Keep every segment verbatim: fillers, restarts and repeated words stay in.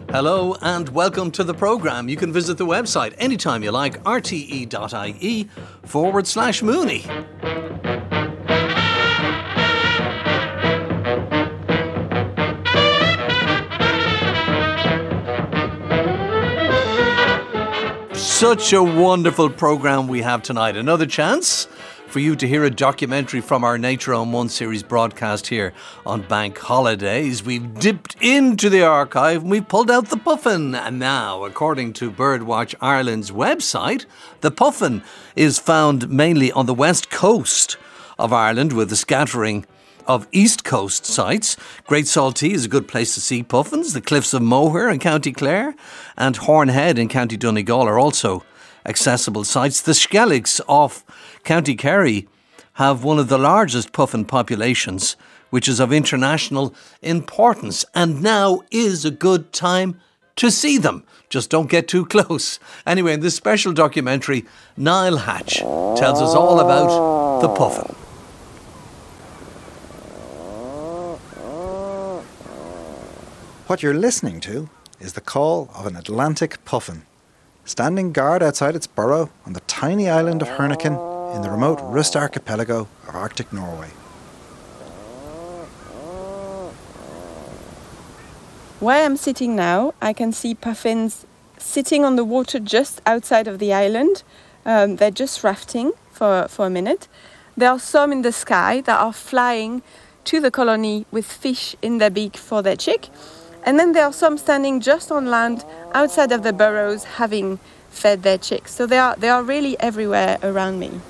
Hello and welcome to the programme. You can visit the website anytime you like, rte.ie forward slash Mooney. Such a wonderful programme we have tonight. Another chance for you to hear a documentary from our Nature on One series broadcast here on Bank Holidays. We've dipped into the archive and we've pulled out the puffin. And now, according to Birdwatch Ireland's website, the puffin is found mainly on the west coast of Ireland with a scattering of East Coast sites. Great Saltee is a good place to see puffins. The Cliffs of Moher in County Clare and Hornhead in County Donegal are also accessible sites. The Skelligs off County Kerry have one of the largest puffin populations, which is of international importance, and now is a good time to see them. Just don't get too close. Anyway, in this special documentary, Niall Hatch tells us all about the puffin. What you're listening to is the call of an Atlantic puffin, standing guard outside its burrow on the tiny island of Herniken in the remote Rust archipelago of Arctic Norway. Where I'm sitting now, I can see puffins sitting on the water just outside of the island. Um, they're just rafting for, for a minute. There are some in the sky that are flying to the colony with fish in their beak for their chick. And then there are some standing just on land outside of the burrows having fed their chicks. So they are, they are really everywhere around me.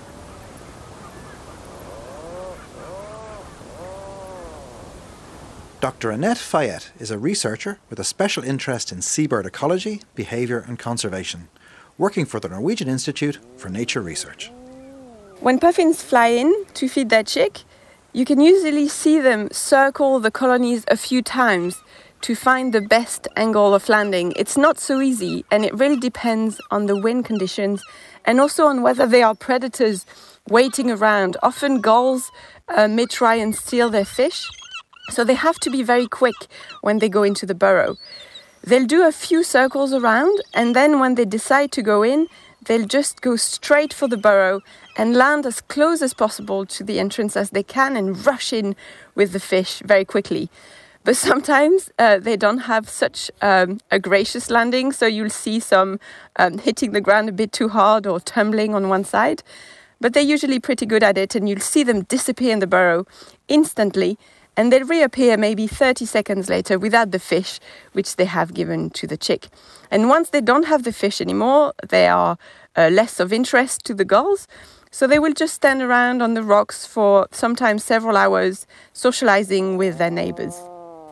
Doctor Annette Fayette is a researcher with a special interest in seabird ecology, behaviour and conservation, working for the Norwegian Institute for Nature Research. When puffins fly in to feed their chick, you can usually see them circle the colonies a few times to find the best angle of landing. It's not so easy, and it really depends on the wind conditions and also on whether there are predators waiting around. Often gulls uh, may try and steal their fish, so they have to be very quick when they go into the burrow. They'll do a few circles around, and then when they decide to go in, they'll just go straight for the burrow and land as close as possible to the entrance as they can and rush in with the fish very quickly. But sometimes uh, they don't have such um, a gracious landing, so you'll see some um, hitting the ground a bit too hard or tumbling on one side. But they're usually pretty good at it, and you'll see them disappear in the burrow instantly, and they'll reappear maybe thirty seconds later without the fish, which they have given to the chick. And once they don't have the fish anymore, they are uh, less of interest to the gulls, so they will just stand around on the rocks for sometimes several hours, socializing with their neighbors.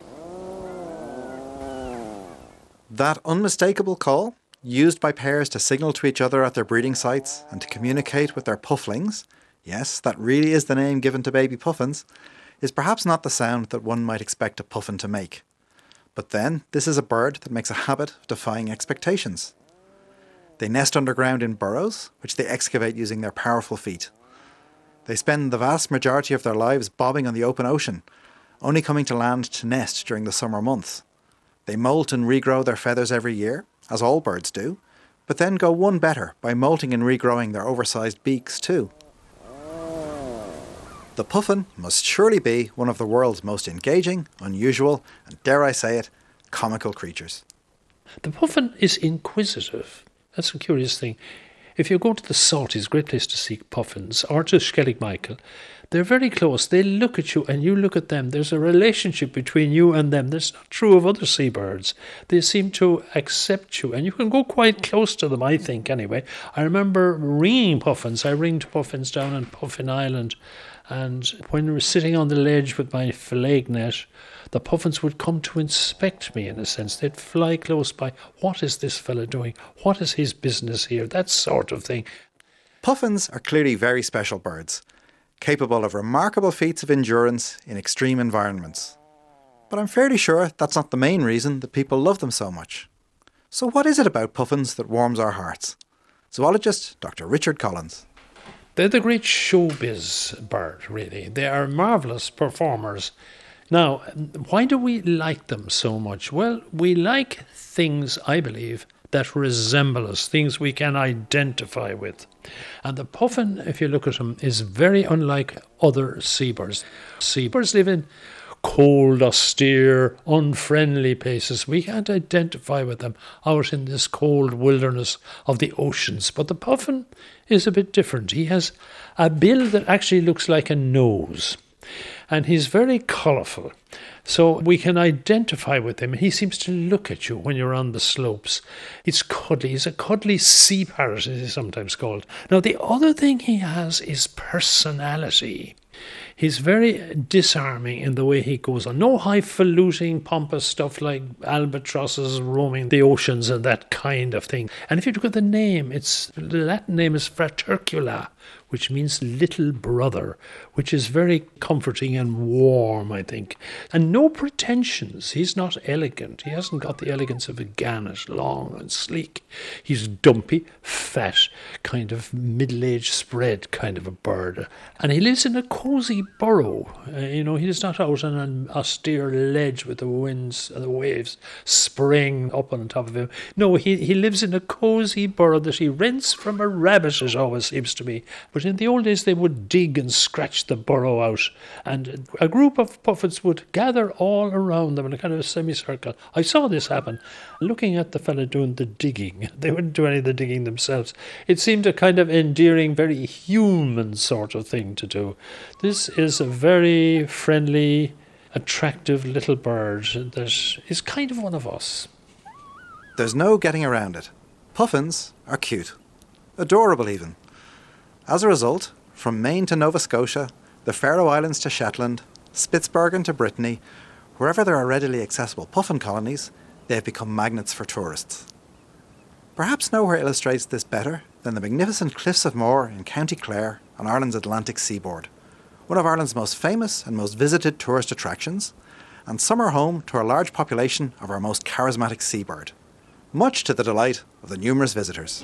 That unmistakable call, used by pairs to signal to each other at their breeding sites and to communicate with their pufflings, yes, that really is the name given to baby puffins, is perhaps not the sound that one might expect a puffin to make. But then, this is a bird that makes a habit of defying expectations. They nest underground in burrows, which they excavate using their powerful feet. They spend the vast majority of their lives bobbing on the open ocean, only coming to land to nest during the summer months. They molt and regrow their feathers every year, as all birds do, but then go one better by molting and regrowing their oversized beaks too. The puffin must surely be one of the world's most engaging, unusual, and dare I say it, comical creatures. The puffin is inquisitive. That's a curious thing. If you go to the Saltees, a great place to see puffins, or to Skellig Michael, they're very close. They look at you and you look at them. There's a relationship between you and them. That's not true of other seabirds. They seem to accept you, and you can go quite close to them, I think, anyway. I remember ringing puffins. I ringed puffins down on Puffin Island, and when we were sitting on the ledge with my fillet net, the puffins would come to inspect me, in a sense. They'd fly close by. What is this fella doing? What is his business here? That sort of thing. Puffins are clearly very special birds, capable of remarkable feats of endurance in extreme environments. But I'm fairly sure that's not the main reason that people love them so much. So what is it about puffins that warms our hearts? Zoologist Doctor Richard Collins. They're the great showbiz bird, really. They are marvellous performers Now, why do we like them so much? Well, we like things, I believe, that resemble us, things we can identify with. And the puffin, if you look at him, is very unlike other seabirds. Seabirds live in cold, austere, unfriendly places. We can't identify with them out in this cold wilderness of the oceans. But the puffin is a bit different. He has a bill that actually looks like a nose. And he's very colourful. So we can identify with him. He seems to look at you when you're on the slopes. He's cuddly. He's a cuddly sea parrot, as he's sometimes called. Now, the other thing he has is personality. He's very disarming in the way he goes on. No highfalutin, pompous stuff like albatrosses roaming the oceans and that kind of thing. And if you look at the name, it's the Latin name is Fratercula, which means little brother, which is very comforting and warm, I think. And no pretensions. He's not elegant. He hasn't got the elegance of a gannet, long and sleek. He's dumpy, fat, kind of middle-aged spread kind of a bird. And he lives in a cosy burrow. Uh, you know, he's not out on an austere ledge with the winds and the waves spraying up on top of him. No, he, he lives in a cosy burrow that he rents from a rabbit, it always seems to me. But in the old days, they would dig and scratch the burrow out, and a group of puffins would gather all around them in a kind of a semicircle. I saw this happen, looking at the fella doing the digging. They wouldn't do any of the digging themselves. It seemed a kind of endearing, very human sort of thing to do. This is a very friendly, attractive little bird that is kind of one of us. There's no getting around it. Puffins are cute. Adorable even. As a result, from Maine to Nova Scotia, the Faroe Islands to Shetland, Spitsbergen to Brittany, wherever there are readily accessible puffin colonies, they have become magnets for tourists. Perhaps nowhere illustrates this better than the magnificent Cliffs of Moher in County Clare on Ireland's Atlantic seaboard, one of Ireland's most famous and most visited tourist attractions, and summer home to a large population of our most charismatic seabird, much to the delight of the numerous visitors.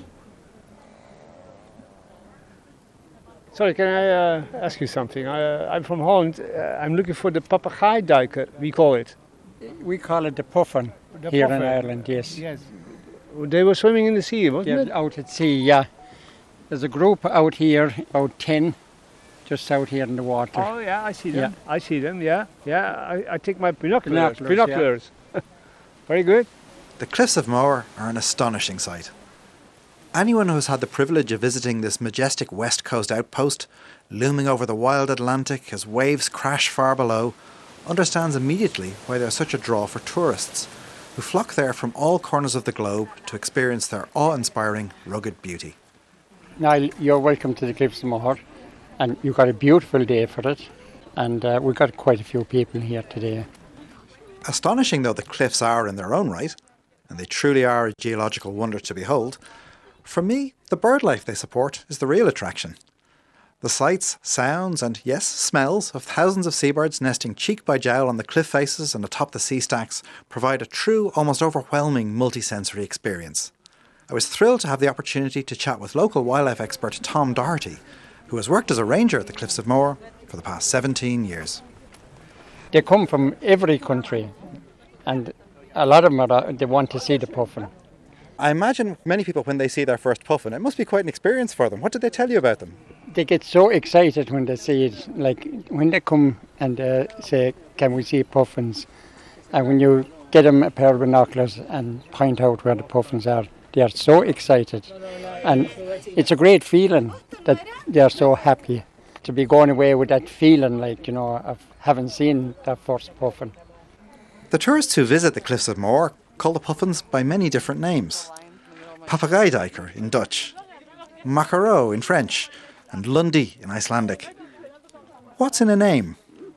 Sorry, can I uh, ask you something? I, I'm from Holland. Uh, I'm looking for the papegaaidijker, we call it. We call it the puffin The here puffin. in Ireland, yes. Yes. They were swimming in the sea, wasn't They're it? out at sea, yeah. There's a group out here, about ten, just out here in the water. Oh, yeah, I see them. Yeah. I see them, yeah. Yeah, I, I take my binoculars. Binoculars, Binoculars. Very good. The Cliffs of Moher are an astonishing sight. Anyone who has had the privilege of visiting this majestic west coast outpost, looming over the wild Atlantic as waves crash far below, understands immediately why they're such a draw for tourists, who flock there from all corners of the globe to experience their awe-inspiring rugged beauty. Niall, you're welcome to the Cliffs of Moher, and you've got a beautiful day for it, and uh, we've got quite a few people here today. Astonishing though the cliffs are in their own right, and they truly are a geological wonder to behold, for me, the bird life they support is the real attraction. The sights, sounds and, yes, smells of thousands of seabirds nesting cheek by jowl on the cliff faces and atop the sea stacks provide a true, almost overwhelming multisensory experience. I was thrilled to have the opportunity to chat with local wildlife expert Tom Doherty, who has worked as a ranger at the Cliffs of Moher for the past seventeen years. They come from every country, and a lot of them are, they want to see the puffin. I imagine many people, when they see their first puffin, it must be quite an experience for them. What did they tell you about them? They get so excited when they see it, like when they come and uh, say, can we see puffins? And when you get them a pair of binoculars and point out where the puffins are, they are so excited. And it's a great feeling that they are so happy to be going away with that feeling, like, you know, of having seen that first puffin. The tourists who visit the Cliffs of Moher call the puffins by many different names. Papegaaidijker in Dutch, maquereau in French, and lundi in Icelandic. What's in a name?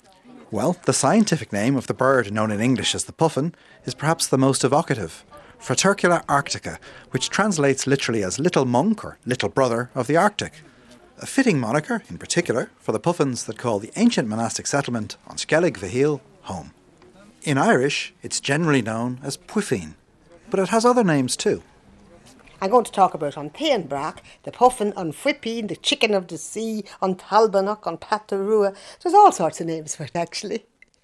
Well, the scientific name of the bird known in English as the puffin is perhaps the most evocative, Fratercula arctica, which translates literally as little monk or little brother of the Arctic. A fitting moniker, in particular, for the puffins that call the ancient monastic settlement on Skellig Vaheel home. In Irish, it's generally known as puifin, but it has other names too. I'm going to talk about on Tainbrach, the puffin, on Whippine, the chicken of the sea, on Talbanock, on Patarua. There's all sorts of names for it, actually.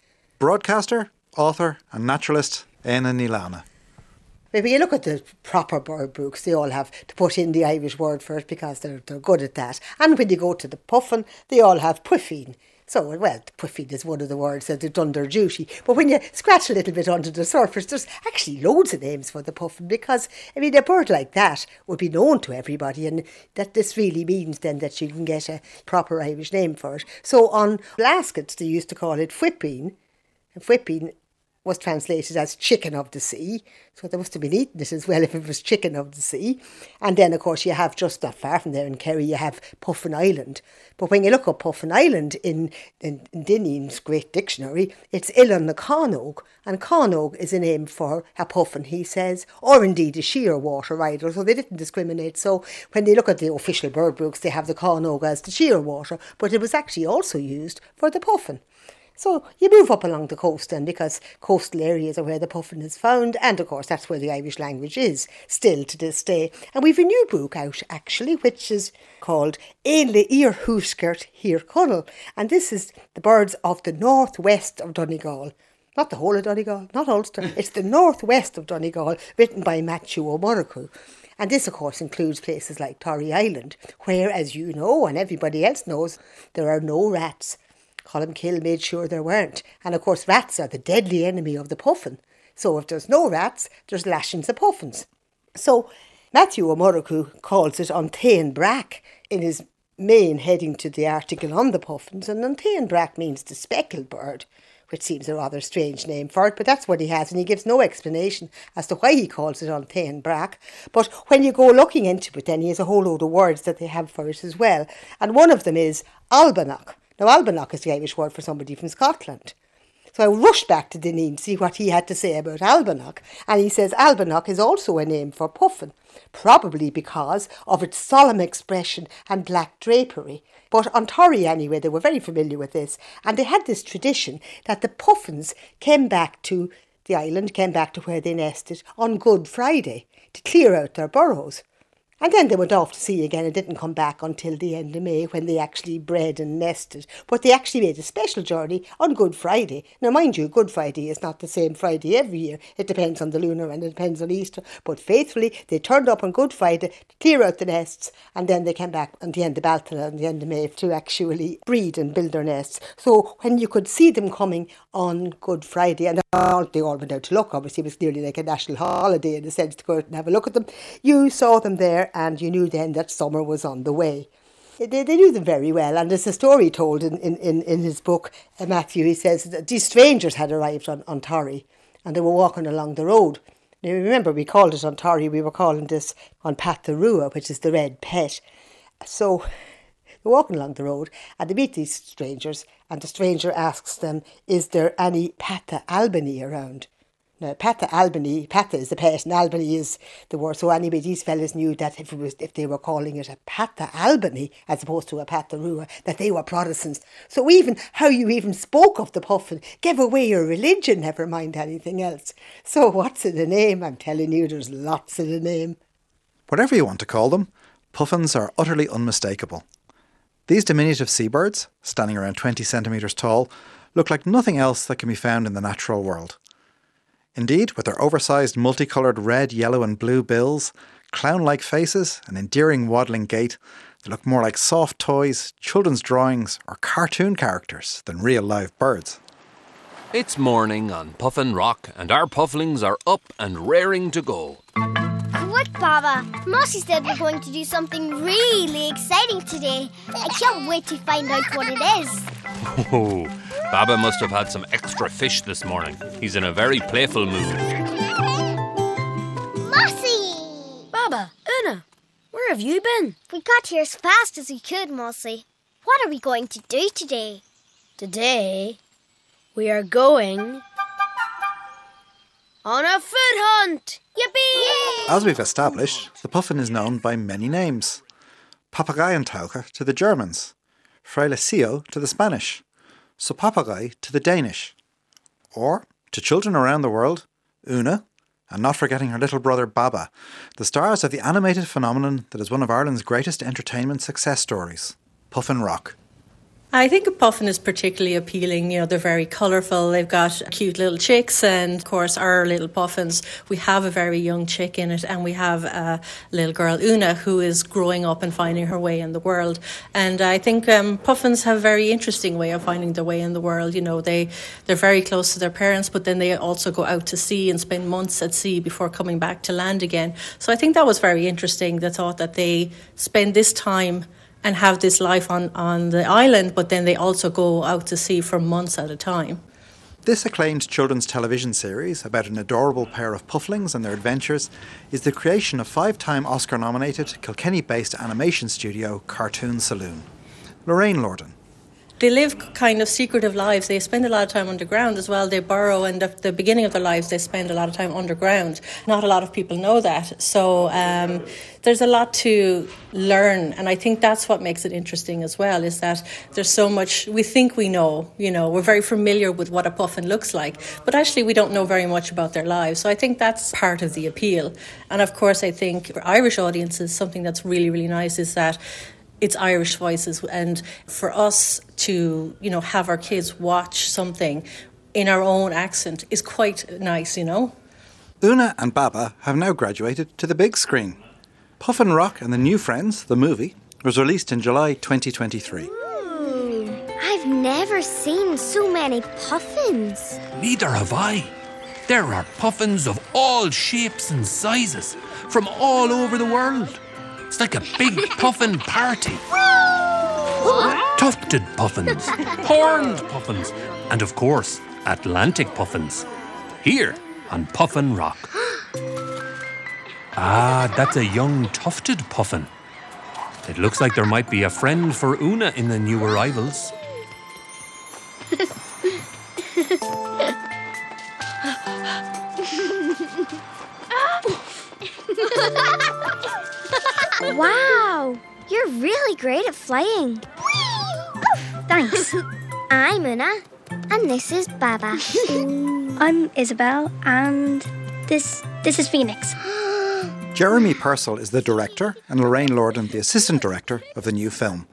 broadcaster, author and naturalist Éanna Ní Lamhna. Maybe you look at the proper bird books, they all have to put in the Irish word for it because they're, they're good at that. And when you go to the puffin, they all have puffin. So, well, puffin is one of the words that they've done their duty. But when you scratch a little bit under the surface, there's actually loads of names for the puffin because, I mean, a bird like that would be known to everybody, and that this really means then that you can get a proper Irish name for it. So on Blaskets, they used to call it whipping. And whipping was translated as chicken of the sea. So they must have been eating it as well if it was chicken of the sea. And then, of course, you have just not far from there in Kerry, you have Puffin Island. But when you look up Puffin Island in, in, in Dineen's great dictionary, it's Illan na Cánoge. And Cánoge is a name for a puffin, he says, or indeed a shearwater rider. So they didn't discriminate. So when they look at the official bird books, they have the Cánoge as the shearwater. But it was actually also used for the puffin. So you move up along the coast then, because coastal areas are where the puffin is found, and of course that's where the Irish language is still to this day. And we've a new book out actually, which is called Éanla Ir Huskert Hir Cunnel, and this is the birds of the northwest of Donegal. Not the whole of Donegal, not Ulster, it's the northwest of Donegal, written by Matthew O'Murrough. And this, of course, includes places like Torrey Island, where, as you know and everybody else knows, there are no rats. Columkill made sure there weren't. And of course rats are the deadly enemy of the puffin. So if there's no rats, there's lashings of puffins. So Matthew O'Murrough calls it An Taen Brack in his main heading to the article on the puffins. And An Taen Brack means the speckled bird, which seems a rather strange name for it, but that's what he has, and he gives no explanation as to why he calls it An Taen Brack. But when you go looking into it, then he has a whole load of words that they have for it as well. And one of them is Albanoch. Now, Albanoch is the Irish word for somebody from Scotland. So I rushed back to Dineen to see what he had to say about Albanoch. And he says Albanoch is also a name for puffin, probably because of its solemn expression and black drapery. But on Torrey anyway, they were very familiar with this. And they had this tradition that the puffins came back to the island, came back to where they nested on Good Friday to clear out their burrows. And then they went off to sea again and didn't come back until the end of May when they actually bred and nested. But they actually made a special journey on Good Friday. Now, mind you, Good Friday is not the same Friday every year. It depends on the lunar and it depends on Easter. But faithfully, they turned up on Good Friday to clear out the nests, and then they came back on the end of Baltala and the end of May to actually breed and build their nests. So when you could see them coming on Good Friday, and they all went out to look, obviously it was nearly like a national holiday in the sense to go out and have a look at them, you saw them there, and you knew then that summer was on the way. They, they knew them very well, and there's a story told in, in, in, in his book, uh, Matthew, he says that these strangers had arrived on, on Torrey, and they were walking along the road. Now remember, we called it on Torrey, we were calling this on Pat the Rua, which is the red pet. So they're walking along the road, and they meet these strangers, and the stranger asks them, is there any Pata Albany around? Now, Pata Albany, Pata is the pet and Albany is the word. So anyway, these fellas knew that if it was if they were calling it a Pata Albany as opposed to a Pata Rua, that they were Protestants. So even how you even spoke of the puffin gave away your religion, never mind anything else. So what's in the name? I'm telling you, there's lots in the name. Whatever you want to call them, puffins are utterly unmistakable. These diminutive seabirds, standing around twenty centimetres tall, look like nothing else that can be found in the natural world. Indeed, with their oversized multicoloured red, yellow and blue bills, clown-like faces and endearing waddling gait, they look more like soft toys, children's drawings or cartoon characters than real live birds. It's morning on Puffin Rock and our pufflings are up and raring to go. Quick, Baba! Mossy said we're going to do something really exciting today. I can't wait to find out what it is. Oh, Baba must have had some extra fish this morning. He's in a very playful mood. Mossy! Baba, Una, where have you been? We got here as fast as we could, Mossy. What are we going to do today? Today, we are going on a food hunt! Yippee! As we've established, the puffin is known by many names. Papageientaucher to the Germans, Frailecillo to the Spanish, Sopapagai to the Danish, or, to children around the world, Una, and not forgetting her little brother Baba, the stars of the animated phenomenon that is one of Ireland's greatest entertainment success stories, Puffin Rock. I think a puffin is particularly appealing. You know, they're very colourful. They've got cute little chicks, and of course our little puffins, we have a very young chick in it, and we have a little girl, Una, who is growing up and finding her way in the world. And I think um, puffins have a very interesting way of finding their way in the world. You know, they, they're very close to their parents, but then they also go out to sea and spend months at sea before coming back to land again. So I think that was very interesting, the thought that they spend this time and have this life on, on the island, but then they also go out to sea for months at a time. This acclaimed children's television series about an adorable pair of pufflings and their adventures is the creation of five-time Oscar-nominated Kilkenny-based animation studio Cartoon Saloon. Lorraine Lordan. They live kind of secretive lives. They spend a lot of time underground as well. They burrow, and at the beginning of their lives, they spend a lot of time underground. Not a lot of people know that. So um, there's a lot to learn, and I think that's what makes it interesting as well, is that there's so much we think we know. You know, we're very familiar with what a puffin looks like, but actually we don't know very much about their lives. So I think that's part of the appeal. And of course, I think for Irish audiences, something that's really, really nice is that it's Irish voices, and for us to, you know, have our kids watch something in our own accent is quite nice, you know. Una and Baba have now graduated to the big screen. Puffin Rock and the New Friends, the movie, was released in July twenty twenty-three. Ooh, I've never seen so many puffins. Neither have I. There are puffins of all shapes and sizes from all over the world. It's like a big puffin party. Tufted puffins, horned puffins, and of course, Atlantic puffins. Here on Puffin Rock. Ah, that's a young tufted puffin. It looks like there might be a friend for Una in the new arrivals. Wow, you're really great at flying. Thanks. I'm Una, and this is Baba. I'm Isabel, and this this is Phoenix. Jeremy Purcell is the director, and Lorraine Lordan the assistant director of the new film.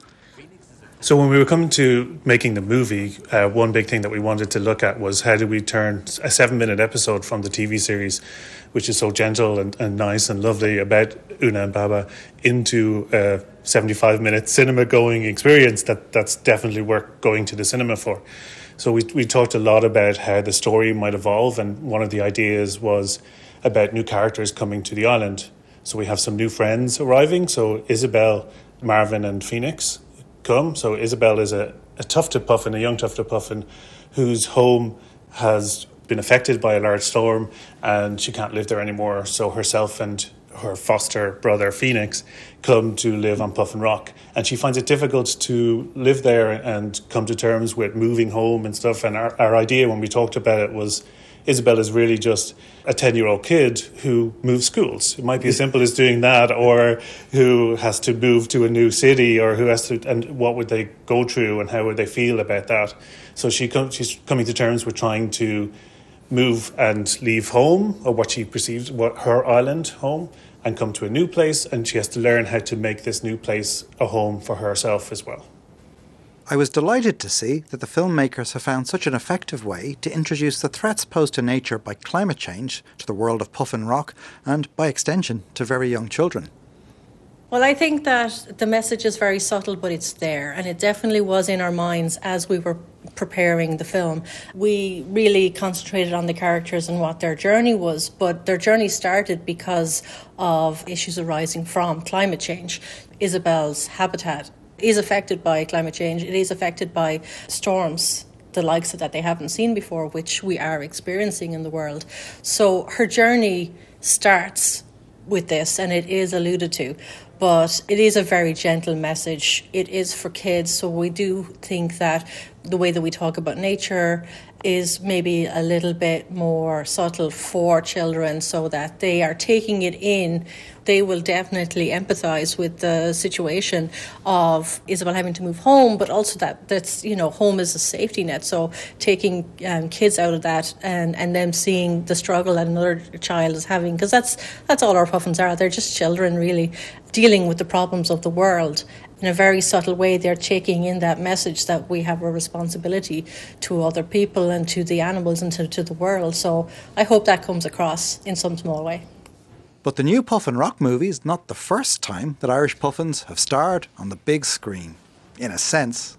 So when we were coming to making the movie, uh, one big thing that we wanted to look at was how do we turn a seven-minute episode from the T V series, which is so gentle and, and nice and lovely, about Una and Baba, into a seventy-five-minute cinema-going experience that, that's definitely worth going to the cinema for. So we we talked a lot about how the story might evolve, and one of the ideas was about new characters coming to the island. So we have some new friends arriving, so Isabel, Marvin and Phoenix come. So Isabel is a, a tufted puffin, a young tufted puffin, whose home has been affected by a large storm and she can't live there anymore. So herself and her foster brother Phoenix come to live on Puffin Rock, and she finds it difficult to live there and come to terms with moving home and stuff. And our, our idea when we talked about it was Isabel is really just a ten-year-old kid who moves schools. It might be as simple as doing that, or who has to move to a new city, or who has to, and what would they go through and how would they feel about that? So she com- she's coming to terms with trying to move and leave home, or what she perceives, what her island home, and come to a new place, and she has to learn how to make this new place a home for herself as well. I was delighted to see that the filmmakers have found such an effective way to introduce the threats posed to nature by climate change to the world of Puffin Rock, and by extension to very young children. Well, I think that the message is very subtle, but it's there, and it definitely was in our minds as we were preparing the film. We really concentrated on the characters and what their journey was, but their journey started because of issues arising from climate change. Isabel's habitat is affected by climate change. It is affected by storms, the likes of that they haven't seen before, which we are experiencing in the world. So her journey starts with this, and it is alluded to, but it is a very gentle message. It is for kids, so we do think that the way that we talk about nature is maybe a little bit more subtle for children, so that they are taking it in. They will definitely empathise with the situation of Isabel having to move home, but also that that's, you know, home is a safety net. So taking um, kids out of that, and, and them seeing the struggle that another child is having, because that's that's all our puffins are. They're just children, really, dealing with the problems of the world. in a very subtle way, they're taking in that message that we have a responsibility to other people and to the animals and to, to the world. So I hope that comes across in some small way. But the new Puffin Rock movie is not the first time that Irish puffins have starred on the big screen. In a sense.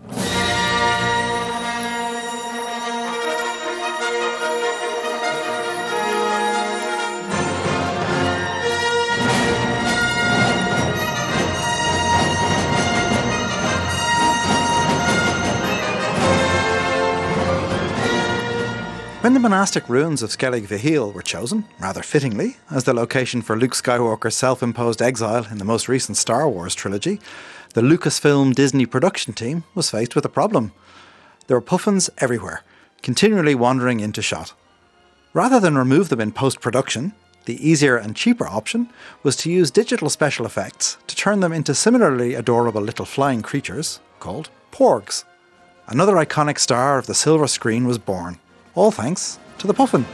When the monastic ruins of Skellig Vihil were chosen, rather fittingly, as the location for Luke Skywalker's self-imposed exile in the most recent Star Wars trilogy, the Lucasfilm Disney production team was faced with a problem. There were puffins everywhere, continually wandering into shot. Rather than remove them in post-production, the easier and cheaper option was to use digital special effects to turn them into similarly adorable little flying creatures called porgs. Another iconic star of the silver screen was born. All thanks to the puffin.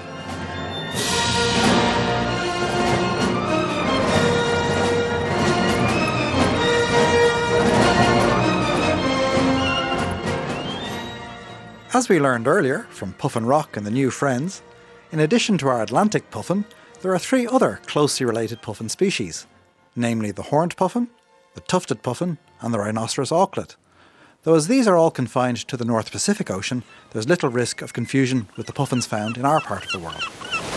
As we learned earlier from Puffin Rock and the New Friends, in addition to our Atlantic puffin, there are three other closely related puffin species, namely the horned puffin, the tufted puffin and the rhinoceros auklet. Though as these are all confined to the North Pacific Ocean, there's little risk of confusion with the puffins found in our part of the world.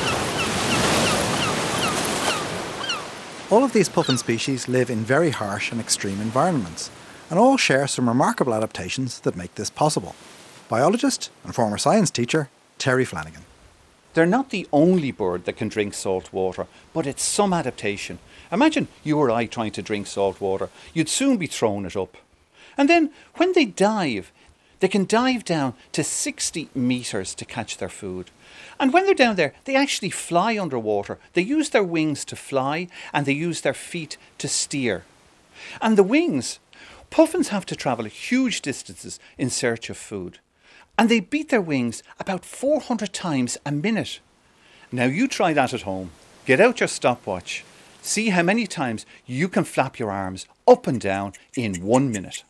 All of these puffin species live in very harsh and extreme environments, and all share some remarkable adaptations that make this possible. Biologist and former science teacher, Terry Flanagan. They're not the only bird that can drink salt water, but it's some adaptation. Imagine you or I trying to drink salt water. You'd soon be throwing it up. And then, when they dive, they can dive down to sixty metres to catch their food. And when they're down there, they actually fly underwater. They use their wings to fly, and they use their feet to steer. And the wings, puffins have to travel huge distances in search of food. And they beat their wings about four hundred times a minute. Now you try that at home. Get out your stopwatch. See how many times you can flap your arms up and down in one minute.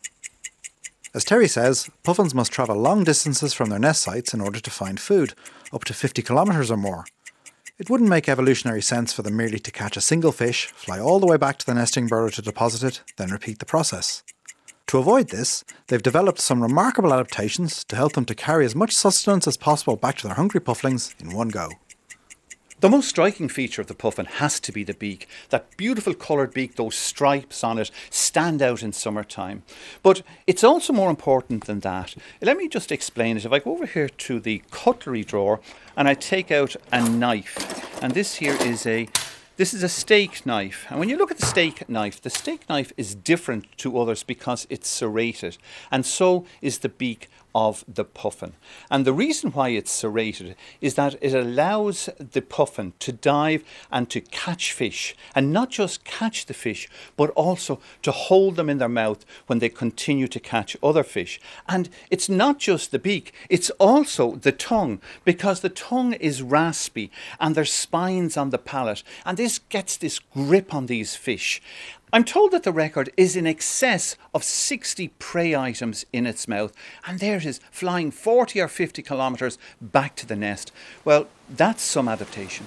As Terry says, puffins must travel long distances from their nest sites in order to find food, up to fifty kilometres or more. It wouldn't make evolutionary sense for them merely to catch a single fish, fly all the way back to the nesting burrow to deposit it, then repeat the process. To avoid this, they've developed some remarkable adaptations to help them to carry as much sustenance as possible back to their hungry pufflings in one go. The most striking feature of the puffin has to be the beak. That beautiful coloured beak, those stripes on it, stand out in summertime. But it's also more important than that. Let me just explain it. If I go over here to the cutlery drawer and I take out a knife, and this here is a This is a steak knife, and when you look at the steak knife, the steak knife is different to others because it's serrated, and so is the beak of the puffin. And the reason why it's serrated is that it allows the puffin to dive and to catch fish, and not just catch the fish, but also to hold them in their mouth when they continue to catch other fish. And it's not just the beak, it's also the tongue, because the tongue is raspy and there's spines on the palate, and this gets this grip on these fish. I'm told that the record is in excess of sixty prey items in its mouth, and there it is, flying forty or fifty kilometres back to the nest. Well, that's some adaptation.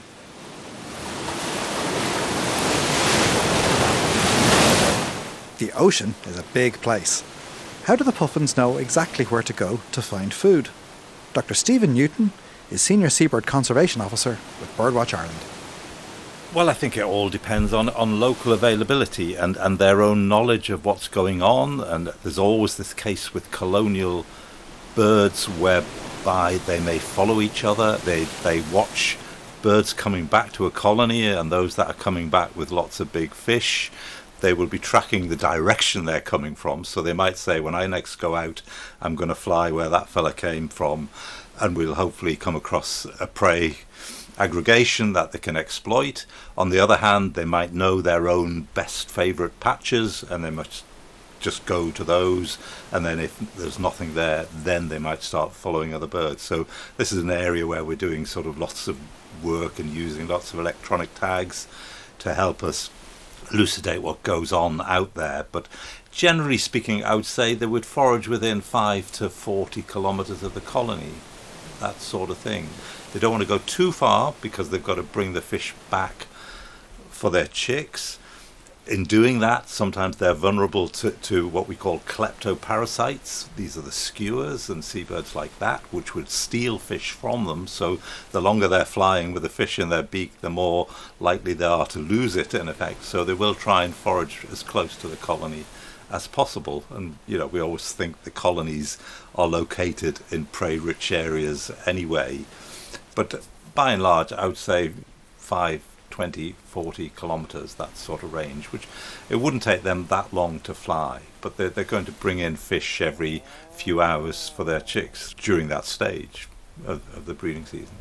The ocean is a big place. How do the puffins know exactly where to go to find food? Doctor Stephen Newton is Senior Seabird Conservation Officer with Birdwatch Ireland. Well, I think it all depends on, on local availability and, and their own knowledge of what's going on. And there's always this case with colonial birds whereby they may follow each other. They, they watch birds coming back to a colony, and those that are coming back with lots of big fish, they will be tracking the direction they're coming from. So they might say, when I next go out, I'm going to fly where that fella came from, and we'll hopefully come across a prey aggregation that they can exploit. On the other hand, they might know their own best favourite patches, and they must just go to those, and then if there's nothing there, then they might start following other birds. So this is an area where we're doing sort of lots of work and using lots of electronic tags to help us elucidate what goes on out there. But generally speaking, I would say they would forage within five to forty kilometres of the colony, that sort of thing. They don't want to go too far because they've got to bring the fish back for their chicks. In doing that, sometimes they're vulnerable to, to what we call kleptoparasites. These are the skuas and seabirds like that, which would steal fish from them. So the longer they're flying with the fish in their beak, the more likely they are to lose it, in effect. So they will try and forage as close to the colony as possible. And, you know, we always think the colonies are located in prey-rich areas anyway. But by and large, I would say five, twenty, forty kilometres, that sort of range, which it wouldn't take them that long to fly, but they're, they're going to bring in fish every few hours for their chicks during that stage of, of the breeding season.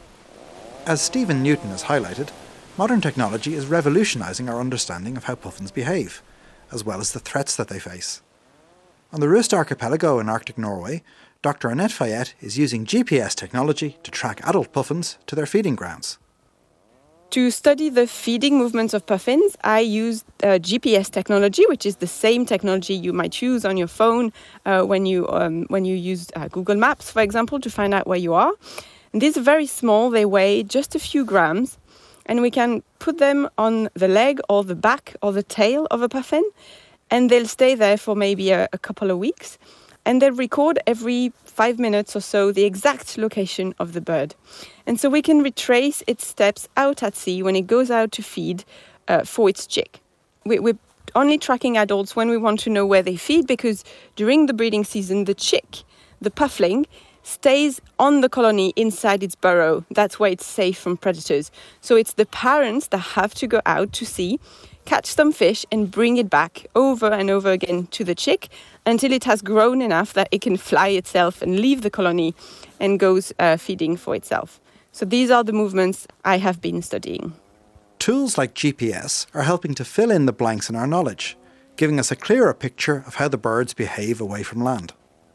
As Stephen Newton has highlighted, modern technology is revolutionising our understanding of how puffins behave, as well as the threats that they face. On the Roost Archipelago in Arctic Norway, Doctor Annette Fayette is using G P S technology to track adult puffins to their feeding grounds. To study the feeding movements of puffins, I used uh, G P S technology, which is the same technology you might use on your phone uh, when you um, when you use uh, Google Maps, for example, to find out where you are. And these are very small; they weigh just a few grams, and we can put them on the leg or the back or the tail of a puffin, and they'll stay there for maybe a, a couple of weeks, and they'll record every five minutes or so the exact location of the bird. And so we can retrace its steps out at sea when it goes out to feed uh, for its chick. We, we're only tracking adults when we want to know where they feed, because during the breeding season, the chick, the puffling, stays on the colony inside its burrow. That's where it's safe from predators. So it's the parents that have to go out to sea, catch some fish and bring it back over and over again to the chick until it has grown enough that it can fly itself and leave the colony and goes uh, feeding for itself. So these are the movements I have been studying. Tools like G P S are helping to fill in the blanks in our knowledge, giving us a clearer picture of how the birds behave away from land.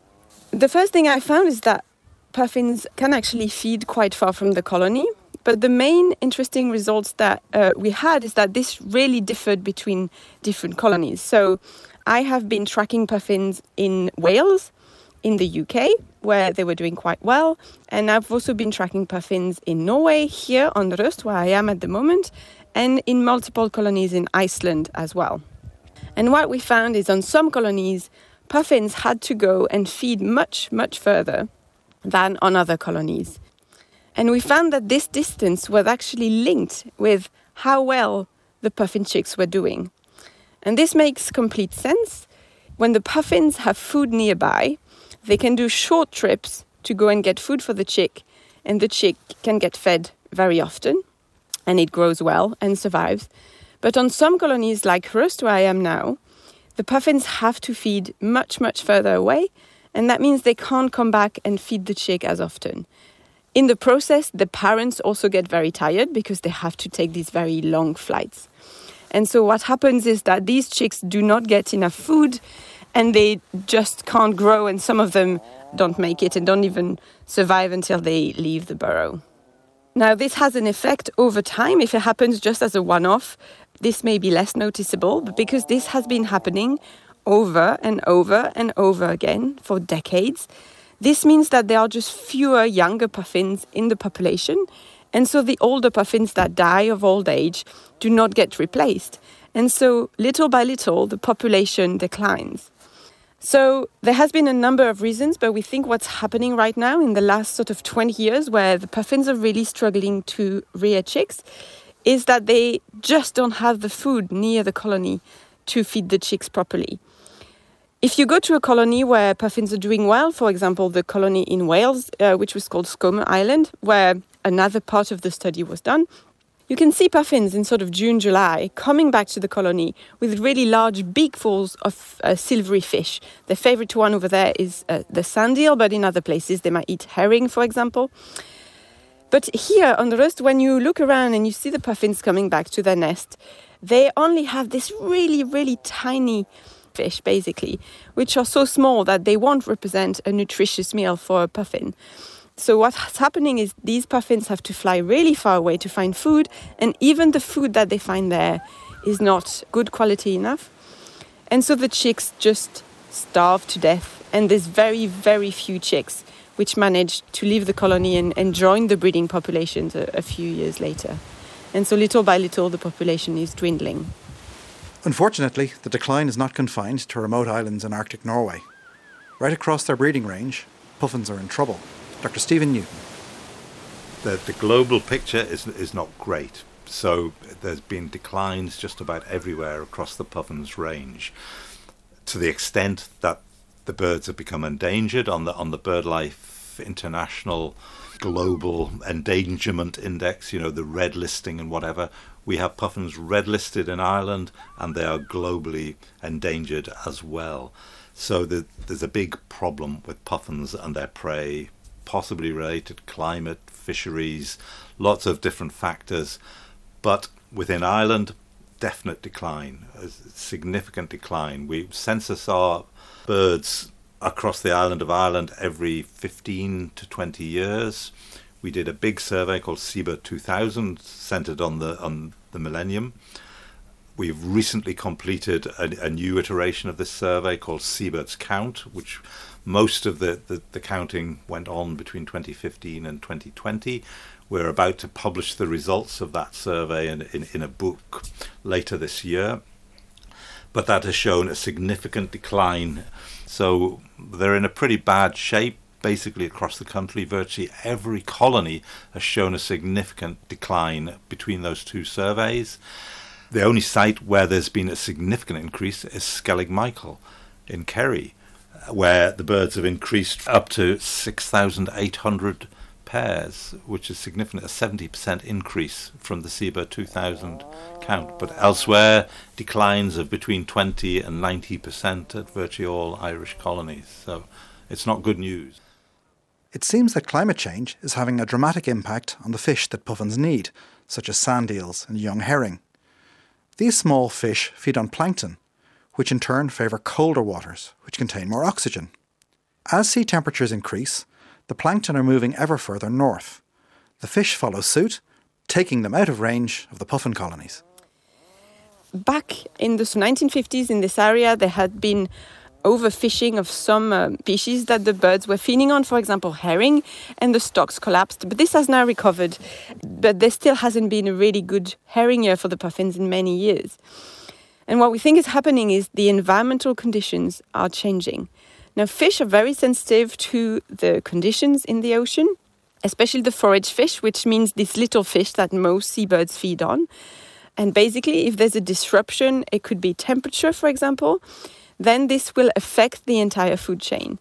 The first thing I found is that puffins can actually feed quite far from the colony. But the main interesting results that uh, we had is that this really differed between different colonies. So I have been tracking puffins in Wales, in the U K, where they were doing quite well. And I've also been tracking puffins in Norway, here on Røst, where I am at the moment, and in multiple colonies in Iceland as well. And what we found is on some colonies, puffins had to go and feed much, much further than on other colonies. And we found that this distance was actually linked with how well the puffin chicks were doing. And this makes complete sense. When the puffins have food nearby, they can do short trips to go and get food for the chick, and the chick can get fed very often, and it grows well and survives. But on some colonies like Røst, where I am now, the puffins have to feed much, much further away, and that means they can't come back and feed the chick as often. In the process, the parents also get very tired because they have to take these very long flights. And so what happens is that these chicks do not get enough food and they just can't grow, and some of them don't make it and don't even survive until they leave the burrow. Now, this has an effect over time. If it happens just as a one-off, this may be less noticeable, but because this has been happening over and over and over again for decades, this means that there are just fewer younger puffins in the population, and so the older puffins that die of old age do not get replaced. And so little by little, the population declines. So there has been a number of reasons, but we think what's happening right now in the last sort of twenty years, where the puffins are really struggling to rear chicks, is that they just don't have the food near the colony to feed the chicks properly. If you go to a colony where puffins are doing well, for example, the colony in Wales, uh, which was called Skomer Island, where another part of the study was done, you can see puffins in sort of June, July, coming back to the colony with really large beakfuls of uh, silvery fish. Their favorite one over there is uh, the sand eel, but in other places they might eat herring, for example. But here on the Røst, when you look around and you see the puffins coming back to their nest, they only have this really, really tiny fish, basically, which are so small that they won't represent a nutritious meal for a puffin. So what's happening is these puffins have to fly really far away to find food, and even the food that they find there is not good quality enough. And so the chicks just starve to death, and there's very, very few chicks which manage to leave the colony and, and join the breeding populations a, a few years later. And so little by little the population is dwindling. Unfortunately, the decline is not confined to remote islands in Arctic Norway. Right across their breeding range, puffins are in trouble. Doctor Stephen Newton. The, the global picture is, is not great. So there's been declines just about everywhere across the puffins range, to the extent that the birds have become endangered. On the on the BirdLife International Global Endangerment Index, you know, the red listing and whatever, we have puffins red listed in Ireland, and they are globally endangered as well. So the, there's a big problem with puffins and their prey, possibly related to climate, fisheries, lots of different factors. But within Ireland, definite decline, a significant decline. We census our birds across the island of Ireland every fifteen to twenty years. We did a big survey called Seabird two thousand, centred on the on the millennium. We've recently completed a, a new iteration of this survey called Seabird's Count, which most of the, the, the counting went on between twenty fifteen and twenty twenty. We're about to publish the results of that survey in, in, in a book later this year. But that has shown a significant decline. So they're in a pretty bad shape, basically across the country. Virtually every colony has shown a significant decline between those two surveys. The only site where there's been a significant increase is Skellig Michael in Kerry, where the birds have increased up to six thousand eight hundred pairs, which is significant, a seventy percent increase from the Seabird two thousand count. But elsewhere, declines of between twenty and ninety percent at virtually all Irish colonies. So it's not good news. It seems that climate change is having a dramatic impact on the fish that puffins need, such as sand eels and young herring. These small fish feed on plankton, which in turn favour colder waters, which contain more oxygen. As sea temperatures increase, the plankton are moving ever further north. The fish follow suit, taking them out of range of the puffin colonies. Back in the nineteen fifties in this area, there had been overfishing of some uh, species that the birds were feeding on, for example, herring, and the stocks collapsed. But this has now recovered. But there still hasn't been a really good herring year for the puffins in many years. And what we think is happening is the environmental conditions are changing. Now, fish are very sensitive to the conditions in the ocean, especially the forage fish, which means these little fish that most seabirds feed on. And basically, if there's a disruption, it could be temperature, for example, then this will affect the entire food chain.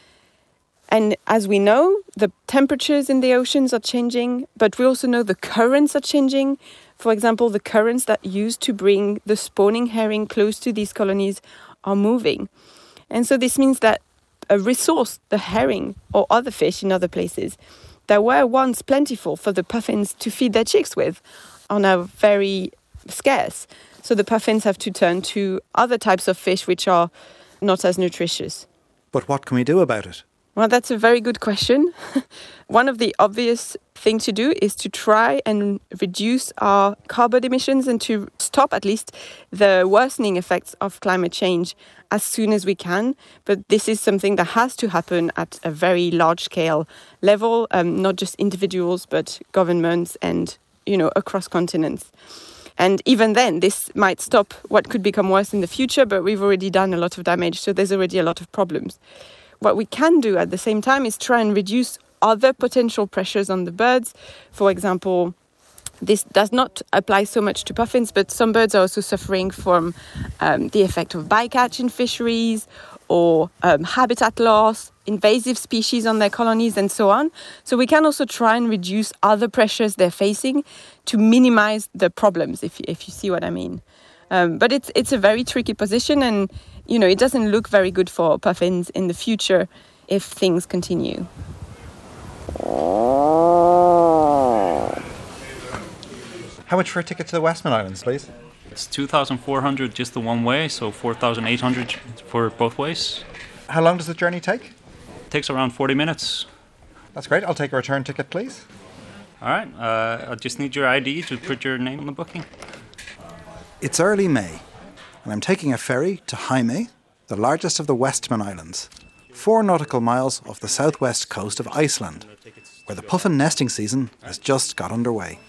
And as we know, the temperatures in the oceans are changing, but we also know the currents are changing. For example, the currents that used to bring the spawning herring close to these colonies are moving. And so this means that a resource, the herring or other fish in other places, that were once plentiful for the puffins to feed their chicks with, are now very scarce. So the puffins have to turn to other types of fish which are not as nutritious. But what can we do about it? Well, that's a very good question. One of the obvious things to do is to try and reduce our carbon emissions and to stop at least the worsening effects of climate change as soon as we can. But this is something that has to happen at a very large scale level, um, not just individuals, but governments and, you know, across continents. And even then, this might stop what could become worse in the future, but we've already done a lot of damage, so there's already a lot of problems. What we can do at the same time is try and reduce other potential pressures on the birds. For example, this does not apply so much to puffins, but some birds are also suffering from um, the effect of bycatch in fisheries or um, habitat loss, invasive species on their colonies and so on. So we can also try and reduce other pressures they're facing to minimize the problems, if you, if you see what I mean. Um, but it's it's a very tricky position, and you know it doesn't look very good for puffins in the future if things continue. How much for a ticket to the Westman Islands, please? It's two thousand four hundred just the one way, so four thousand eight hundred for both ways. How long does the journey take? It takes around forty minutes. That's great. I'll take a return ticket, please. All right. Uh, I'll just need your I D to put your name on the booking. It's early May, and I'm taking a ferry to Jaime, the largest of the Westman Islands, four nautical miles off the southwest coast of Iceland, where the puffin nesting season has just got underway.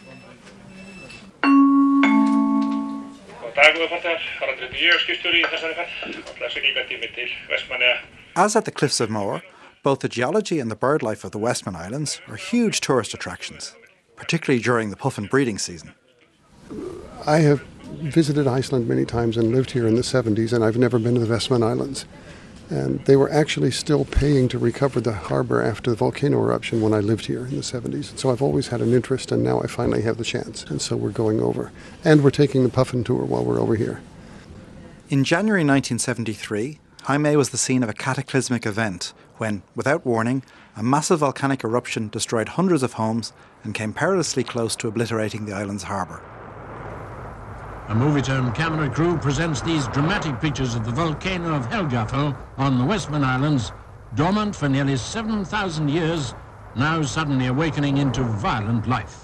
As at the Cliffs of Moher, both the geology and the bird life of the Westman Islands are huge tourist attractions, particularly during the puffin breeding season. I have visited Iceland many times and lived here in the seventies, and I've never been to the Westman Islands. And they were actually still paying to recover the harbour after the volcano eruption when I lived here in the seventies. And so I've always had an interest, and now I finally have the chance. And so we're going over. And we're taking the puffin tour while we're over here. In January nineteen seventy-three, Jaime was the scene of a cataclysmic event when, without warning, a massive volcanic eruption destroyed hundreds of homes and came perilously close to obliterating the island's harbour. A Movietone camera crew presents these dramatic pictures of the volcano of Helgafell on the Westman Islands, dormant for nearly seven thousand years, now suddenly awakening into violent life.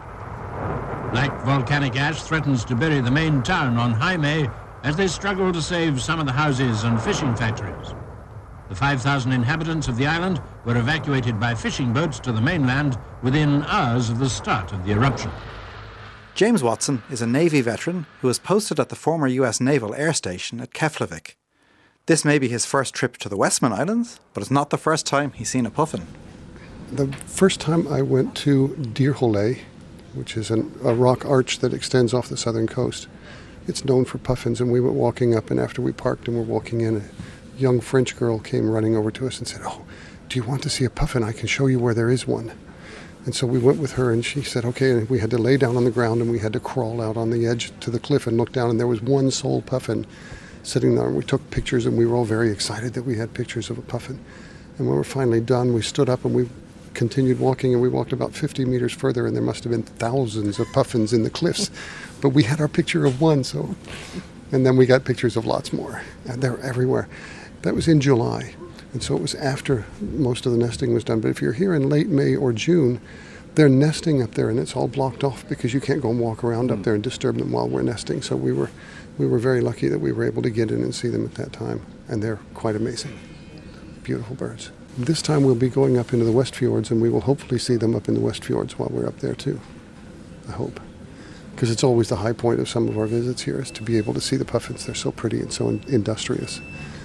Black volcanic ash threatens to bury the main town on Jaime as they struggle to save some of the houses and fishing factories. The five thousand inhabitants of the island were evacuated by fishing boats to the mainland within hours of the start of the eruption. James Watson is a Navy veteran who was posted at the former U S Naval Air Station at Keflavik. This may be his first trip to the Westman Islands, but it's not the first time he's seen a puffin. The first time I went to Dyrhólaey, which is an, a rock arch that extends off the southern coast. It's known for puffins, and we went walking up, and after we parked and were walking in, a young French girl came running over to us and said, "Oh, do you want to see a puffin? I can show you where there is one." And so we went with her, and she said, okay, and we had to lay down on the ground, and we had to crawl out on the edge to the cliff and look down, and there was one sole puffin sitting there, and we took pictures, and we were all very excited that we had pictures of a puffin. And when we were finally done, we stood up, and we continued walking, and we walked about fifty meters further, and there must have been thousands of puffins in the cliffs. But we had our picture of one, so... And then we got pictures of lots more, and they're everywhere. That was in July. And so it was after most of the nesting was done. But if you're here in late May or June, they're nesting up there, and it's all blocked off because you can't go and walk around up there and disturb them while we're nesting. So we were we were very lucky that we were able to get in and see them at that time. And they're quite amazing. Beautiful birds. This time we'll be going up into the West Fjords, and we will hopefully see them up in the West Fjords while we're up there too. I hope. Because it's always the high point of some of our visits here, is to be able to see the puffins. They're so pretty and so in- industrious.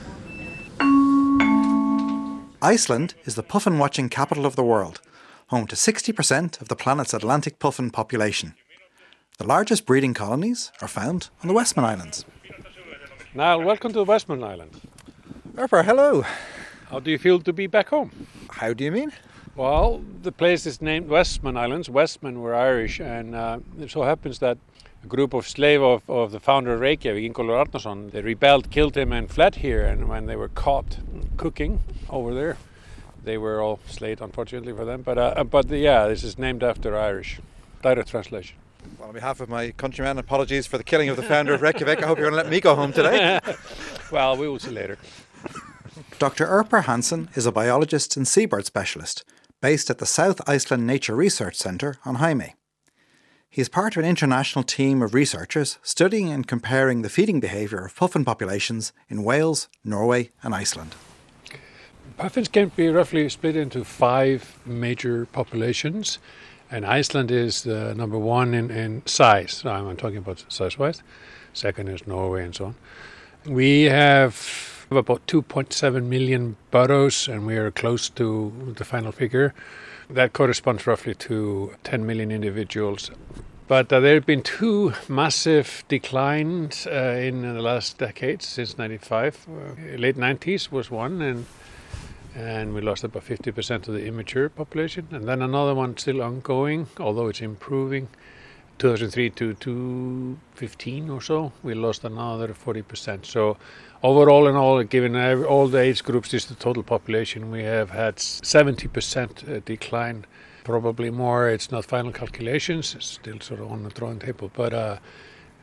Iceland is the puffin-watching capital of the world, home to sixty percent of the planet's Atlantic puffin population. The largest breeding colonies are found on the Westman Islands. Niall, welcome to Westman Island. Erper, hello. How do you feel to be back home? How do you mean? Well, the place is named Westman Islands. Westmen were Irish, and uh, it so happens that a group of slaves of, of the founder of Reykjavik, Ingólfur Arnarson, they rebelled, killed him, and fled here. And when they were caught cooking over there, they were all slayed, unfortunately for them. But uh, but yeah, this is named after Irish. Direct translation. Well, on behalf of my countrymen, apologies for the killing of the founder of Reykjavik. I hope you're going to let me go home today. Well, we will see later. Doctor Erper Hansen is a biologist and seabird specialist based at the South Iceland Nature Research Centre on Jaime. He is part of an international team of researchers studying and comparing the feeding behaviour of puffin populations in Wales, Norway and Iceland. Puffins can be roughly split into five major populations, and Iceland is uh, number one in, in size. I'm talking about size-wise. Second is Norway and so on. We have about two point seven million burrows, and we are close to the final figure. That corresponds roughly to ten million individuals. But uh, there have been two massive declines uh, in the last decade, since ninety-five. Uh, late nineties was one, and and we lost about fifty percent of the immature population. And then another one still ongoing, although it's improving. two thousand three to two thousand fifteen or so, we lost another forty percent. So overall in all, given every, all the age groups, this is the total population, we have had seventy percent decline. Probably more. It's not final calculations. It's still sort of on the drawing table. But uh,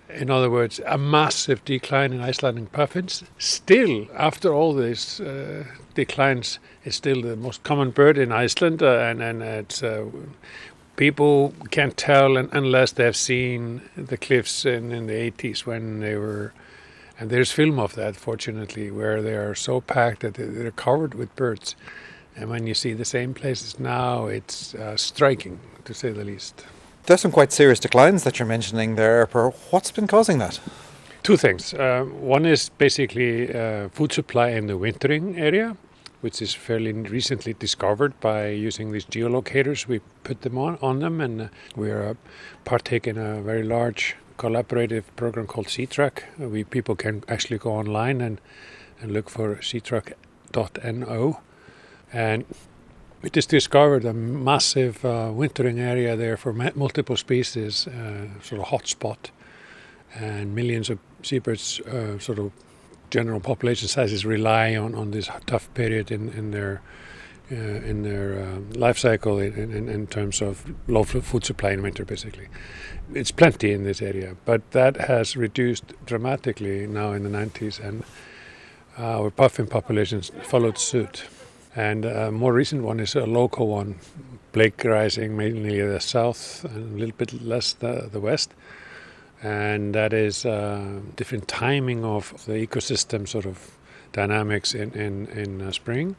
In other words, a massive decline in Icelandic puffins. Still, after all these uh, declines, it's still the most common bird in Iceland, uh, and, and it's, uh, people can't tell unless they've seen the cliffs in, in the eighties when they were, and there's film of that, fortunately, where they are so packed that they're covered with birds. And when you see the same places now, it's uh, striking, to say the least. There's some quite serious declines that you're mentioning there. What's been causing that? Two things. Uh, one is basically uh, food supply in the wintering area, which is fairly recently discovered by using these geolocators. We put them on, on them, and uh, we are uh, partaking in a very large collaborative program called SeaTrack. Uh, we people can actually go online and, and look for sea track dot no. And we just discovered a massive uh, wintering area there for ma- multiple species, uh, sort of hotspot, and millions of seabirds, uh, sort of general population sizes rely on, on this tough period in, in their uh, in their uh, life cycle in, in, in terms of low food supply in winter, basically. It's plenty in this area, but that has reduced dramatically now in the nineties, and our puffin populations followed suit. And a more recent one is a local one, Blake Rising, mainly the south and a little bit less the, the west. And that is uh, different timing of the ecosystem sort of dynamics in, in, in uh, spring.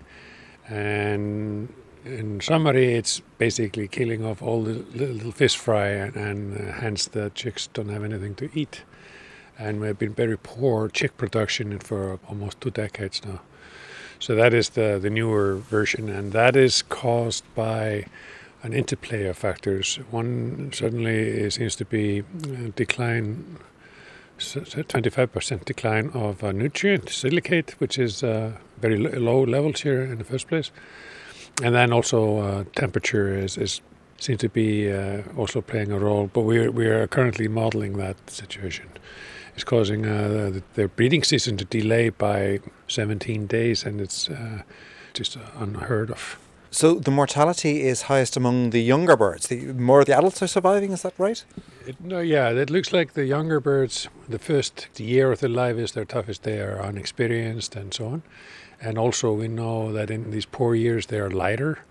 And in summary, it's basically killing off all the little fish fry, and, and uh, hence the chicks don't have anything to eat. And we've been very poor chick production for almost two decades now. So that is the, the newer version, and that is caused by an interplay of factors. One certainly seems to be a decline, twenty-five percent decline of uh, nutrient, silicate, which is uh, very low levels here in the first place. And then also uh, temperature is, is seems to be uh, also playing a role, but we we are currently modeling that situation. It's causing uh, their breeding season to delay by seventeen days, and it's uh, just unheard of. So the mortality is highest among the younger birds. The more of the adults are surviving, is that right? It, no, yeah, it looks like the younger birds, the first year of their life is their toughest. They are unexperienced and so on. And also we know that in these poor years they are lighter,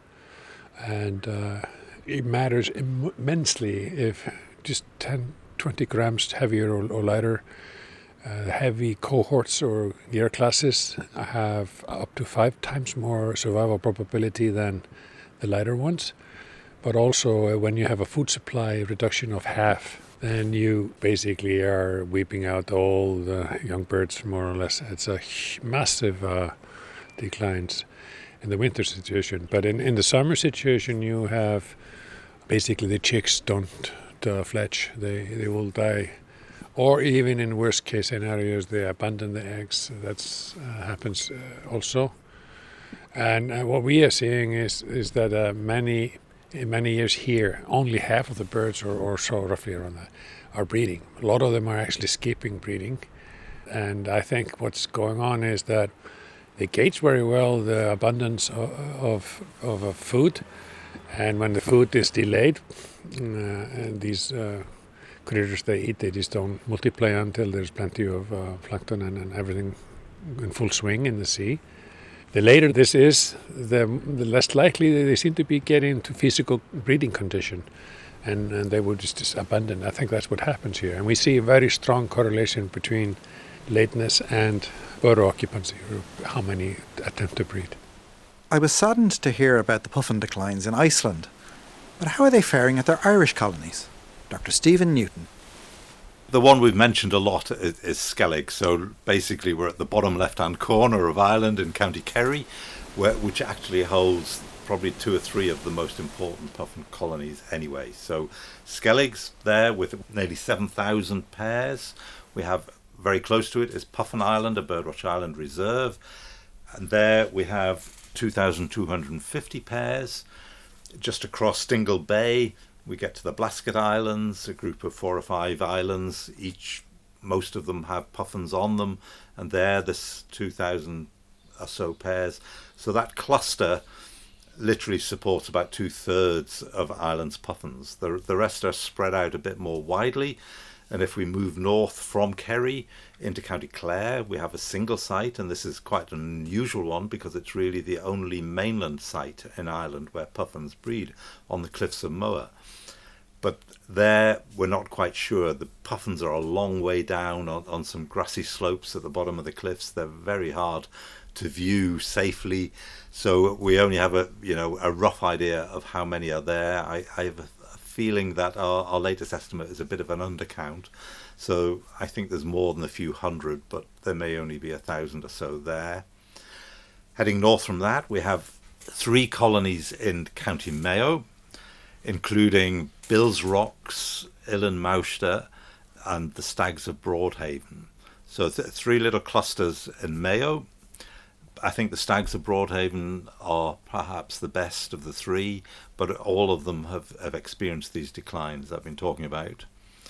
and uh, it matters Im- immensely if just ten, twenty grams heavier or, or lighter. Uh, heavy cohorts or year classes have up to five times more survival probability than the lighter ones. But also uh, when you have a food supply reduction of half, then you basically are wiping out all the young birds more or less. It's a massive uh, declines in the winter situation. But in, in the summer situation, you have basically the chicks don't uh, fledge. They, they will die. Or even in worst case scenarios, they abandon the eggs. That uh, happens uh, also. And uh, what we are seeing is is that uh, many in many years here, only half of the birds, or, or so roughly around that, are breeding. A lot of them are actually skipping breeding. And I think what's going on is that they gauge very well the abundance of of, of, of food, and when the food is delayed, uh, and these uh, critters they eat, they just don't multiply until there's plenty of uh, plankton and, and everything in full swing in the sea. The later this is, the, the less likely they seem to be getting into physical breeding condition, and, and they will just, just abandon. I think that's what happens here. And we see a very strong correlation between lateness and burrow occupancy, or how many attempt to breed. I was saddened to hear about the puffin declines in Iceland, but how are they faring at their Irish colonies? Doctor Stephen Newton. The one we've mentioned a lot is, is Skellig. So basically we're at the bottom left-hand corner of Ireland in County Kerry, where, which actually holds probably two or three of the most important puffin colonies anyway. So Skellig's there with nearly seven thousand pairs. We have very close to it is Puffin Island, a Birdwatch Island reserve. And there we have two thousand two hundred fifty pairs. Just across Stingle Bay, we get to the Blasket Islands, a group of four or five islands. Each, most of them have puffins on them, and there there's two thousand or so pairs. So that cluster literally supports about two thirds of Ireland's puffins. The the rest are spread out a bit more widely. And if we move north from Kerry into County Clare, we have a single site, and this is quite an unusual one because it's really the only mainland site in Ireland where puffins breed, on the cliffs of Moher. But there, we're not quite sure. The puffins are a long way down on, on some grassy slopes at the bottom of the cliffs. They're very hard to view safely, so we only have a you know a rough idea of how many are there. I, I have a feeling that our, our latest estimate is a bit of an undercount, so I think there's more than a few hundred, but there may only be a thousand or so there. Heading north from that, we have three colonies in County Mayo, including Bill's Rocks, Illan Mauster, and the Stags of Broadhaven. So th- three little clusters in Mayo. I think the Stags of Broadhaven are perhaps the best of the three, but all of them have, have experienced these declines I've been talking about.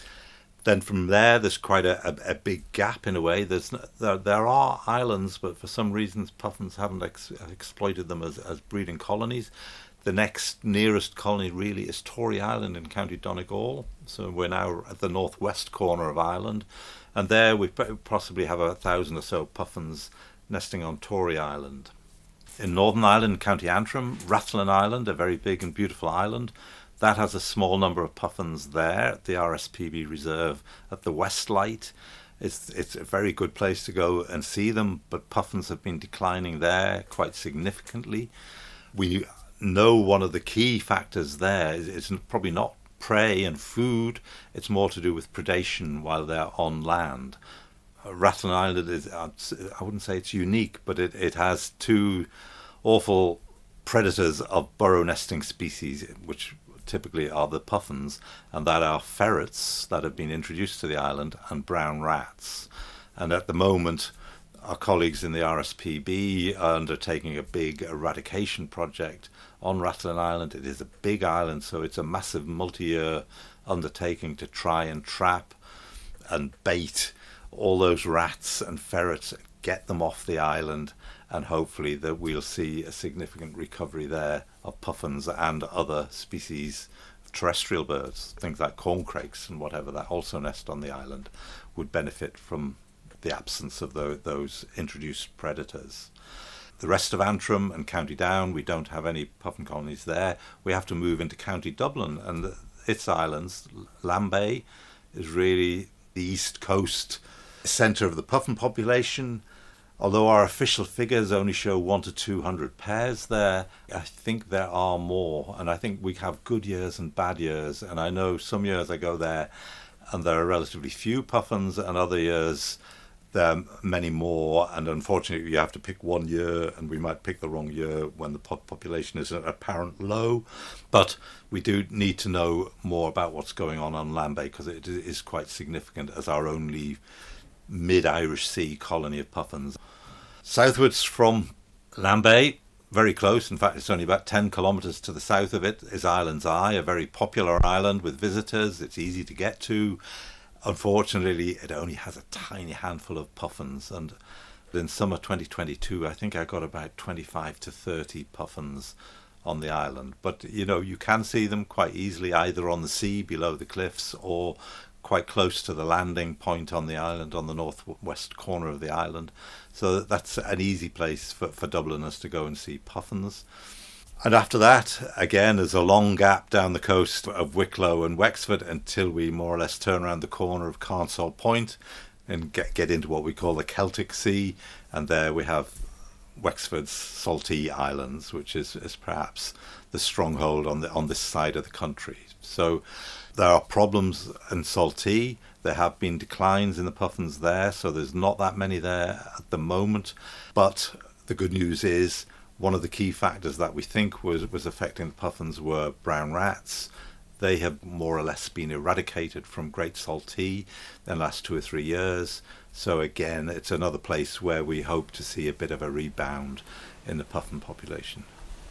Then from there, there's quite a, a, a big gap in a way. There's there, there are islands, but for some reasons puffins haven't ex- exploited them as, as breeding colonies. The next nearest colony really is Tory Island in County Donegal. So we're now at the northwest corner of Ireland, and there we possibly have a thousand or so puffins nesting on Tory Island. In Northern Ireland, County Antrim, Rathlin Island, a very big and beautiful island, that has a small number of puffins there at the R S P B reserve at the Westlight. It's, it's a very good place to go and see them, but puffins have been declining there quite significantly. We know one of the key factors there is it's probably not prey and food, it's more to do with predation while they're on land. Rathlin Island is, I wouldn't say it's unique, but it, it has two awful predators of burrow nesting species, which typically are the puffins, and that are ferrets that have been introduced to the island and brown rats. And at the moment, our colleagues in the R S P B are undertaking a big eradication project on Rathlin Island. It is a big island, so it's a massive multi-year undertaking to try and trap and bait all those rats and ferrets, get them off the island, and hopefully that we'll see a significant recovery there of puffins and other species of terrestrial birds, things like corncrakes and whatever that also nest on the island, would benefit from the absence of the, those introduced predators. The rest of Antrim and County Down, we don't have any puffin colonies there. We have to move into County Dublin and the, its islands. Lambay is really the east coast centre of the puffin population. Although our official figures only show one to two hundred pairs there, I think there are more, and I think we have good years and bad years. And I know some years I go there and there are relatively few puffins, and other years there are many more. And unfortunately, you have to pick one year, and we might pick the wrong year when the population is at apparent low. But we do need to know more about what's going on on Lambay, because it is quite significant as our only mid-Irish Sea colony of puffins. Southwards from Lambay, very close, in fact it's only about ten kilometres to the south of it, is Island's Eye, a very popular island with visitors. It's easy to get to. Unfortunately, it only has a tiny handful of puffins, and in summer twenty twenty-two I think I got about twenty-five to thirty puffins on the island. But you know, you can see them quite easily either on the sea below the cliffs or quite close to the landing point on the island, on the northwest corner of the island. So that's an easy place for, for Dubliners to go and see puffins. And after that, again, there's a long gap down the coast of Wicklow and Wexford until we more or less turn around the corner of Carnsall Point and get, get into what we call the Celtic Sea. And there we have Wexford's Saltee Islands, which is, is perhaps the stronghold on the on this side of the country. So there are problems in Saltee. There have been declines in the puffins there, so there's not that many there at the moment. But the good news is one of the key factors that we think was, was affecting the puffins were brown rats. They have more or less been eradicated from Great Saltee in the last two or three years. So again, it's another place where we hope to see a bit of a rebound in the puffin population.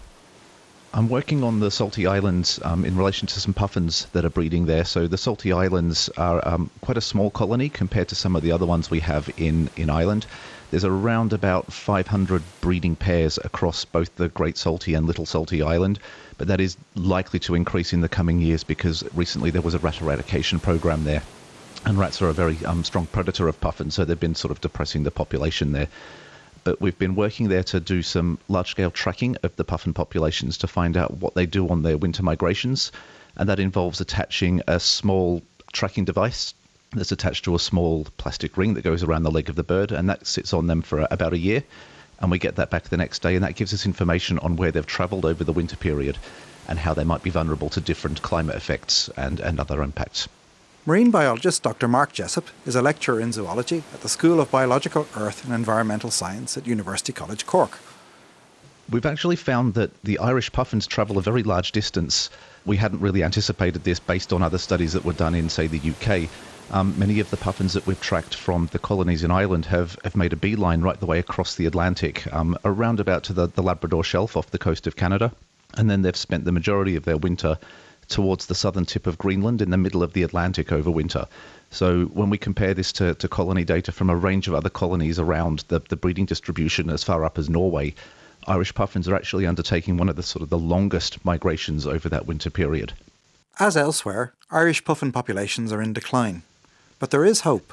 I'm working on the Saltee Islands um, in relation to some puffins that are breeding there. So the Saltee Islands are um, quite a small colony compared to some of the other ones we have in, in Ireland. There's around about five hundred breeding pairs across both the Great Saltee and Little Saltee Island, but that is likely to increase in the coming years because recently there was a rat eradication program there. And rats are a very um, strong predator of puffins, so they've been sort of depressing the population there. But we've been working there to do some large-scale tracking of the puffin populations to find out what they do on their winter migrations. And that involves attaching a small tracking device that's attached to a small plastic ring that goes around the leg of the bird, and that sits on them for about a year. And we get that back the next day, and that gives us information on where they've travelled over the winter period and how they might be vulnerable to different climate effects and, and other impacts. Marine biologist Doctor Mark Jessup is a lecturer in zoology at the School of Biological Earth and Environmental Science at University College Cork. We've actually found that the Irish puffins travel a very large distance. We hadn't really anticipated this based on other studies that were done in, say, the U K. Um, many of the puffins that we've tracked from the colonies in Ireland have, have made a beeline right the way across the Atlantic, um, around about to the, the Labrador Shelf off the coast of Canada. And then they've spent the majority of their winter towards the southern tip of Greenland in the middle of the Atlantic over winter. So when we compare this to, to colony data from a range of other colonies around the, the breeding distribution as far up as Norway, Irish puffins are actually undertaking one of the sort of the longest migrations over that winter period. As elsewhere, Irish puffin populations are in decline. But there is hope.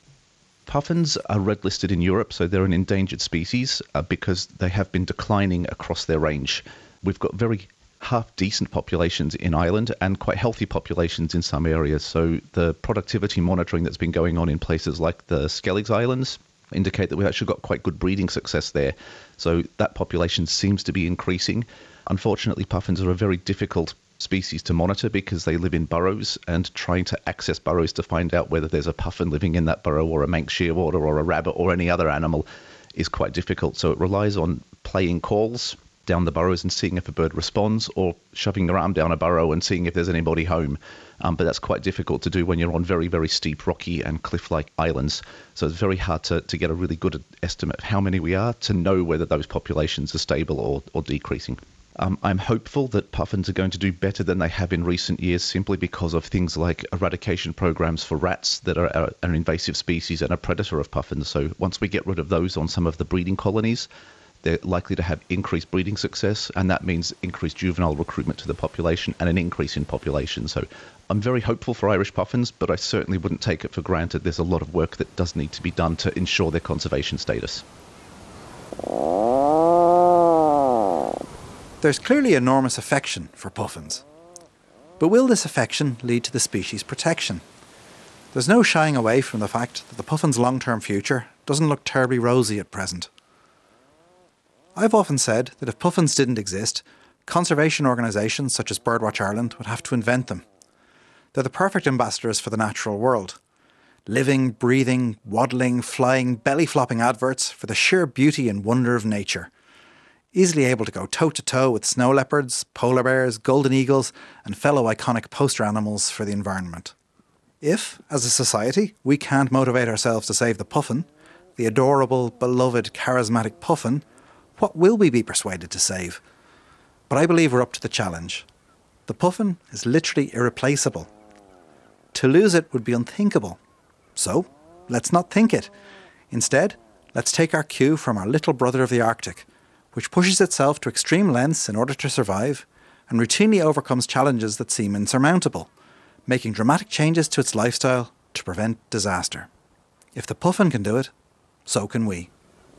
Puffins are red listed in Europe, so they're an endangered species uh, because they have been declining across their range. We've got very half-decent populations in Ireland and quite healthy populations in some areas. So the productivity monitoring that's been going on in places like the Skelligs Islands indicate that we've actually got quite good breeding success there. So that population seems to be increasing. Unfortunately, puffins are a very difficult species to monitor because they live in burrows, and trying to access burrows to find out whether there's a puffin living in that burrow or a Manx shearwater or a rabbit or any other animal is quite difficult. So it relies on playing calls down the burrows and seeing if a bird responds, or shoving your arm down a burrow and seeing if there's anybody home. Um, but that's quite difficult to do when you're on very, very steep, rocky and cliff-like islands. So it's very hard to, to get a really good estimate of how many we are to know whether those populations are stable or, or decreasing. Um, I'm hopeful that puffins are going to do better than they have in recent years, simply because of things like eradication programs for rats that are, are an invasive species and a predator of puffins. So once we get rid of those on some of the breeding colonies, they're likely to have increased breeding success, and that means increased juvenile recruitment to the population and an increase in population. So I'm very hopeful for Irish puffins, but I certainly wouldn't take it for granted. There's a lot of work that does need to be done to ensure their conservation status. There's clearly enormous affection for puffins. But will this affection lead to the species' protection? There's no shying away from the fact that the puffin's long-term future doesn't look terribly rosy at present. I've often said that if puffins didn't exist, conservation organisations such as Birdwatch Ireland would have to invent them. They're the perfect ambassadors for the natural world. Living, breathing, waddling, flying, belly-flopping adverts for the sheer beauty and wonder of nature. Easily able to go toe-to-toe with snow leopards, polar bears, golden eagles and fellow iconic poster animals for the environment. If, as a society, we can't motivate ourselves to save the puffin, the adorable, beloved, charismatic puffin, what will we be persuaded to save? But I believe we're up to the challenge. The puffin is literally irreplaceable. To lose it would be unthinkable. So, let's not think it. Instead, let's take our cue from our little brother of the Arctic, which pushes itself to extreme lengths in order to survive and routinely overcomes challenges that seem insurmountable, making dramatic changes to its lifestyle to prevent disaster. If the puffin can do it, so can we.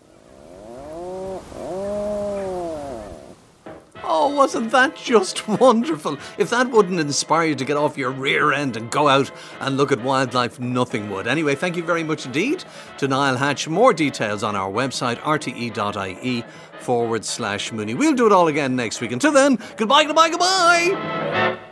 Oh, wasn't that just wonderful? If that wouldn't inspire you to get off your rear end and go out and look at wildlife, nothing would. Anyway, thank you very much indeed to Niall Hatch. More details on our website, rte.ie forward slash Mooney. We'll do it all again next week. Until then, goodbye, goodbye, goodbye!